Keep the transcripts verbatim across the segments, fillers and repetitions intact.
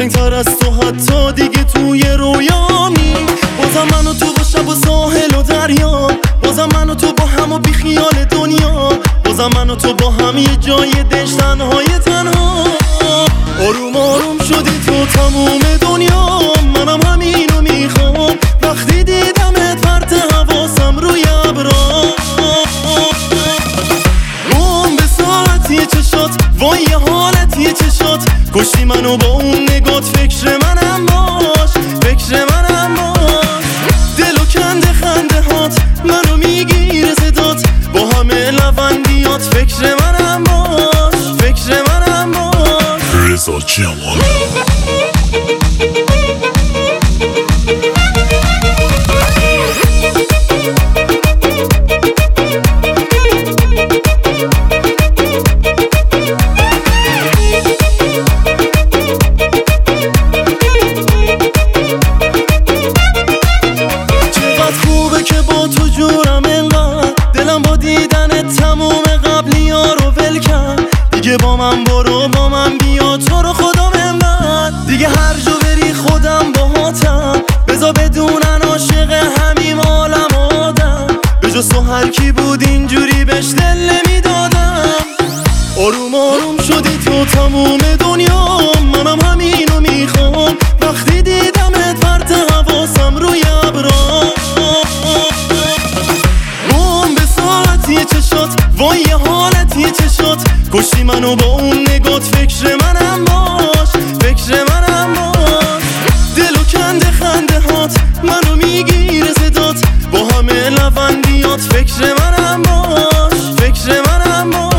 قشنگتر از تو حتی دیگه توی رویامی. بازم من و تو با شب و ساحل و دریا، بازم من و تو با هم و بی خیال دنیا، بازم من و تو با هم یه جای دش تنهای تنها. آروم آروم شدی تو تموم دنیا، منم همینو میخوام. وقتی دیدمت پرت حواسم روی ابرا، روم به ساعتی چشات، وای یه حالتی چشات، کشتی منو با اون نگات. فکر منم باش، فکر منم باش، دلو کنده خنده هات، منو میگیره صدات با همه لبندیات. فکر منم باش، فکر منم باش. رضا جمال که با تو جورم انقدر، دلم با دیدن تموم قبلی ها رو ول کرد. دیگه با من برو، با من بیا، تو رو خدا منبر. دیگه هر جا بری خودم باهاتم، بذار بدونن عاشق همیم عالم آدم. به جز تو هر کی بود اینجوری بهش دل نمیدادم. آروم آروم شدی تو تموم دنیا، منم همینو میخوام. وقتی دیدمت پرت حواسم روی ابرا، چشات، وای یه حالتی چشات، کشتی منو با اون نگات. فکر منم باش، فکر منم باش، دلو کنده خنده هات، منو میگیره صدات با همه لبندیات. فکر منم باش، فکر منم باش.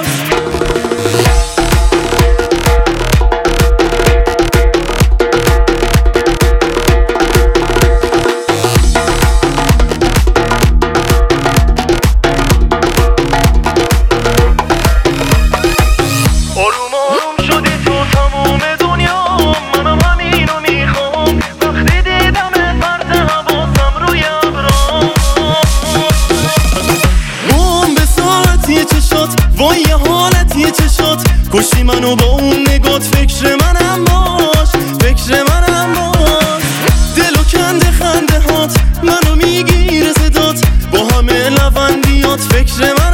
وای یه حالتی چشات، کشتی منو با اون نگات. فکر منم باش، فکر منم باش، دلو کنده خنده هات، منو میگیره صدات با همه لبندیات. فکر من